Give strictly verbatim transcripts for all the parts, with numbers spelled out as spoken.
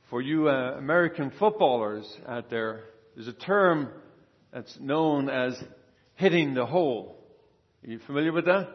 For you uh, American footballers out there, there's a term that's known as hitting the hole. Are you familiar with that?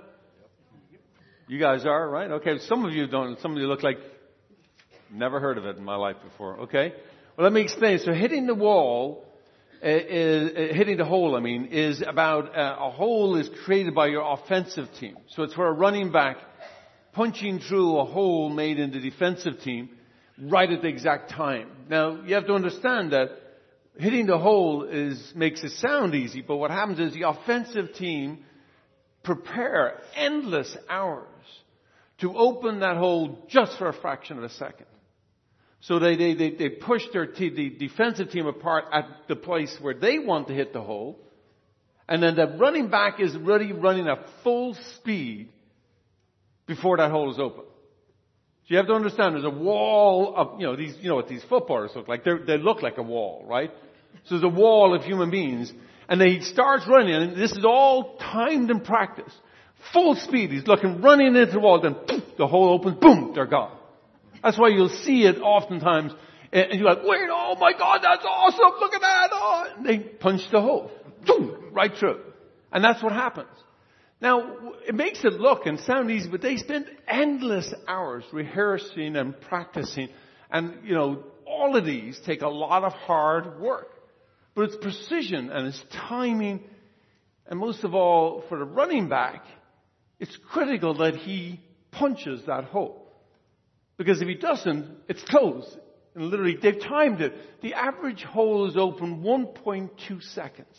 You guys are, right? Okay, some of you don't. Some of you look like never heard of it in my life before. Okay, well, let me explain. So hitting the wall is, is hitting the hole, I mean, is about uh, a hole is created by your offensive team. So it's for a running back punching through a hole made in the defensive team right at the exact time. Now, you have to understand that hitting the hole is makes it sound easy, but what happens is the offensive team prepare endless hours to open that hole just for a fraction of a second. So they, they, they, they push their te- the defensive team apart at the place where they want to hit the hole. And then the running back is really running at full speed before that hole is open. So you have to understand there's a wall of, you know, these, you know what these footballers look like. They're, they look like a wall, right? So there's a wall of human beings. And then he starts running, and this is all timed and practiced. Full speed. He's looking, running into the wall, then poof, the hole opens, boom, they're gone. That's why you'll see it oftentimes. And you're like, wait, oh my God, that's awesome, look at that. Oh. And they punch the hole. Boom, right through. And that's what happens. Now, it makes it look and sound easy, but they spend endless hours rehearsing and practicing. And, you know, all of these take a lot of hard work. But it's precision and it's timing. And most of all, for the running back, it's critical that he punches that hole. Because if he doesn't, it's closed. And literally, they've timed it. The average hole is open one point two seconds.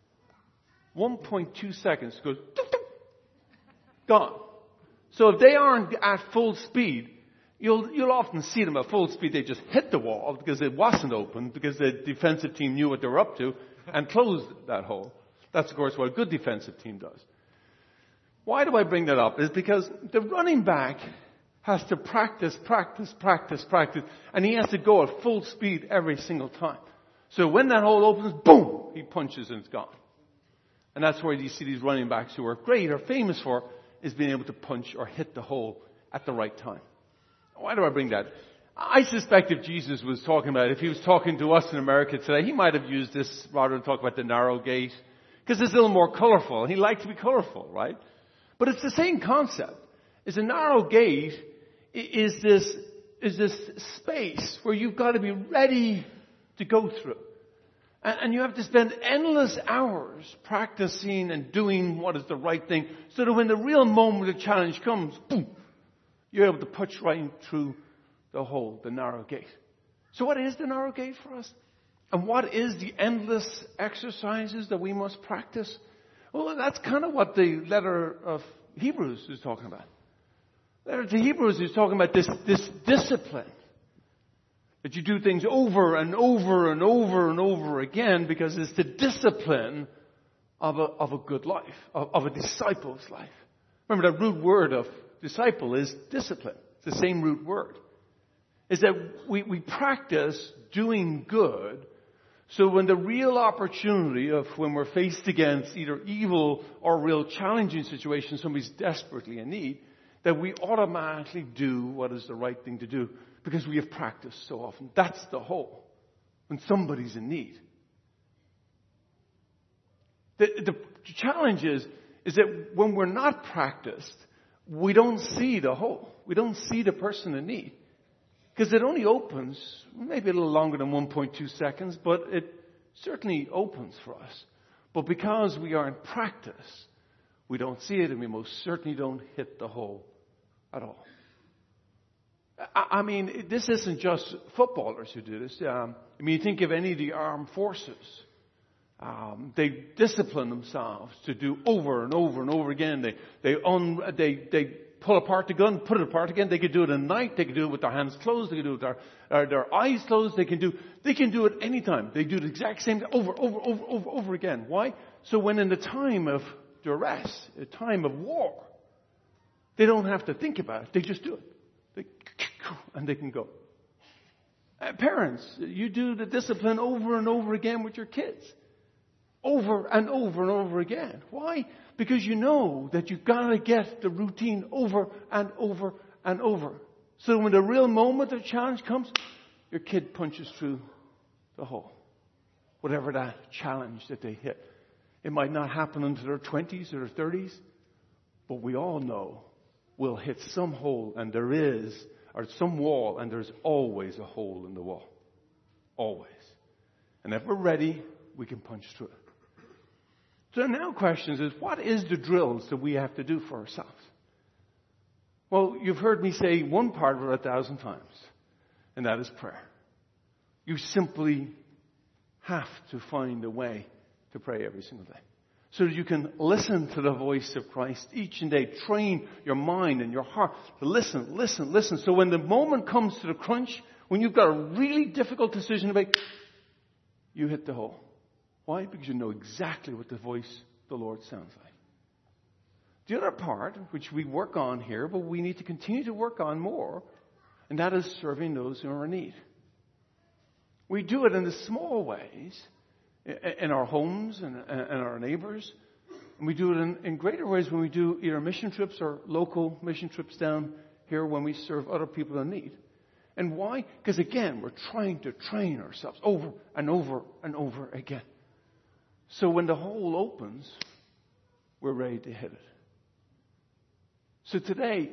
one point two seconds. It goes, doof, doof, gone. So if they aren't at full speed, you'll, you'll often see them at full speed. They just hit the wall because it wasn't open, because the defensive team knew what they were up to and closed that hole. That's, of course, what a good defensive team does. Why do I bring that up? Is because the running back has to practice, practice, practice, practice, and he has to go at full speed every single time. So when that hole opens, boom, he punches and it's gone. And that's where you see these running backs who are great, are famous for, is being able to punch or hit the hole at the right time. Why do I bring that? I suspect if Jesus was talking about it, if he was talking to us in America today, he might have used this rather than talk about the narrow gate, because it's a little more colorful. He liked to be colorful, right? But it's the same concept. Is a narrow gate is this, is this space where you've got to be ready to go through. And, and you have to spend endless hours practicing and doing what is the right thing, so that when the real moment of challenge comes, boom, you're able to punch right through the hole, the narrow gate. So what is the narrow gate for us? And what is the endless exercises that we must practice? Well, that's kind of what the letter of Hebrews is talking about. The letter to Hebrews is talking about this, this discipline. That you do things over and over and over and over again, because it's the discipline of a, of a good life, of, of a disciple's life. Remember, that root word of disciple is discipline. It's the same root word. Is that we, we practice doing good, so when the real opportunity of when we're faced against either evil or real challenging situations, somebody's desperately in need, that we automatically do what is the right thing to do, because we have practiced so often. That's the whole. When somebody's in need. The, the challenge is, is that when we're not practiced, we don't see the whole. We don't see the person in need. Because it only opens maybe a little longer than one point two seconds, but it certainly opens for us. But because we are in practice, we don't see it, and we most certainly don't hit the hole at all. I, I mean, this isn't just footballers who do this. Um, I mean, you think of any of the armed forces. Um, they discipline themselves to do over and over and over again. They they un, they they pull apart the gun, put it apart again. They could do it at night. They could do it with their hands closed. They could do it with their, uh, their eyes closed. They can do they can do it anytime. They do the exact same thing over, over, over, over, over again. Why? So when in the time of duress, a time of war, they don't have to think about it. They just do it. They, and they can go. Uh, parents, you do the discipline over and over again with your kids. Over and over and over again. Why? Because you know that you've got to get the routine over and over and over. So when the real moment of challenge comes, your kid punches through the hole. Whatever that challenge that they hit. It might not happen until their twenties or their thirties, but we all know we'll hit some hole, and there is, or some wall, and there's always a hole in the wall. Always. And if we're ready, we can punch through it. So the now question is, what is the drills that we have to do for ourselves? Well, you've heard me say one part of it a thousand times, and that is prayer. You simply have to find a way to pray every single day, so that you can listen to the voice of Christ each and day. Train your mind and your heart to listen, listen, listen. So when the moment comes to the crunch, when you've got a really difficult decision to make, you hit the hole. Why? Because you know exactly what the voice of the Lord sounds like. The other part, which we work on here, but we need to continue to work on more, and that is serving those who are in need. We do it in the small ways, in our homes and, and our neighbors. And we do it in, in greater ways when we do either mission trips or local mission trips down here when we serve other people in need. And why? Because again, we're trying to train ourselves over and over and over again. So when the hole opens, we're ready to hit it. So today,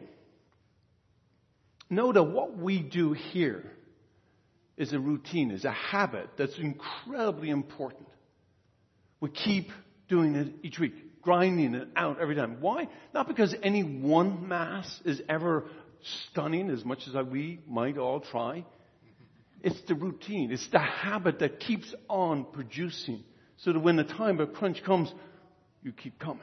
know that what we do here is a routine, is a habit that's incredibly important. We keep doing it each week, grinding it out every time. Why? Not because any one Mass is ever stunning as much as we might all try. It's the routine. It's the habit that keeps on producing, so that when the time of crunch comes, you keep coming.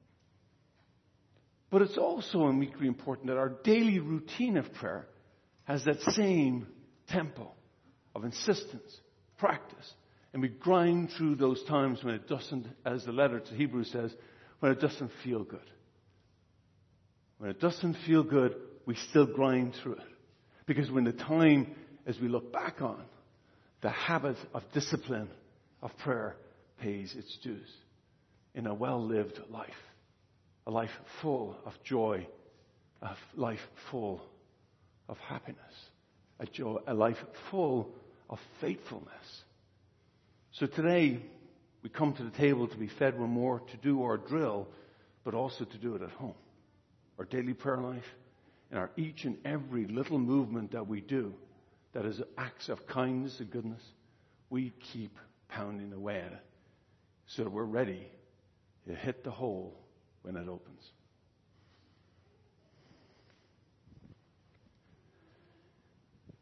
But it's also uniquely important that our daily routine of prayer has that same tempo of insistence, practice. And we grind through those times when it doesn't, as the letter to Hebrews says, when it doesn't feel good. When it doesn't feel good, we still grind through it. Because when the time, as we look back on, the habit of discipline, of prayer, pays its dues in a well-lived life. A life full of joy, a life full of happiness, a, joy, a life full of faithfulness. So today, we come to the table to be fed with more, to do our drill, but also to do it at home. Our daily prayer life, and our each and every little movement that we do, that is acts of kindness and goodness, we keep pounding away at it, so that we're ready to hit the hole when it opens.